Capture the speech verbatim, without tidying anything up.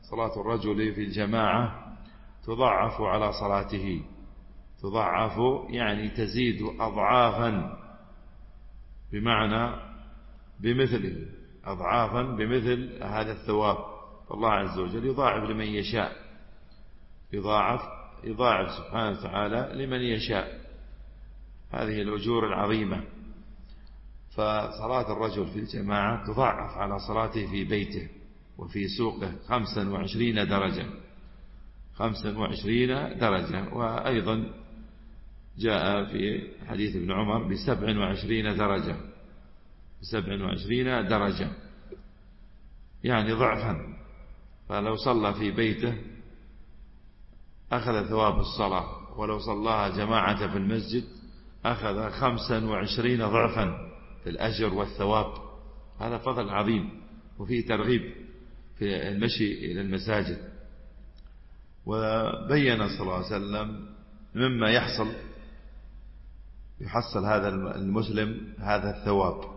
صلاة الرجل في الجماعة تضاعف على صلاته، تضاعف يعني تزيد أضعافا، بمعنى بمثله، أضعافا بمثل هذا الثواب. الله عز وجل يضاعف لمن يشاء، يضاعف يضاعف سبحانه وتعالى لمن يشاء هذه الأجور العظيمة. فصلاة الرجل في الجماعة تضاعف على صلاته في بيته وفي سوقه خمسا وعشرين درجة، خمسا وعشرين درجة. وأيضا جاء في حديث ابن عمر بسبع وعشرين درجة، بسبع وعشرين درجة يعني ضعفا. فلو صلى في بيته أخذ ثواب الصلاة، ولو صلاها جماعة في المسجد أخذ خمسا وعشرين ضعفا في الأجر والثواب. هذا فضل عظيم، وفيه ترغيب في المشي إلى المساجد. وبين صلى الله عليه وسلم مما يحصل يحصل هذا المسلم هذا الثواب.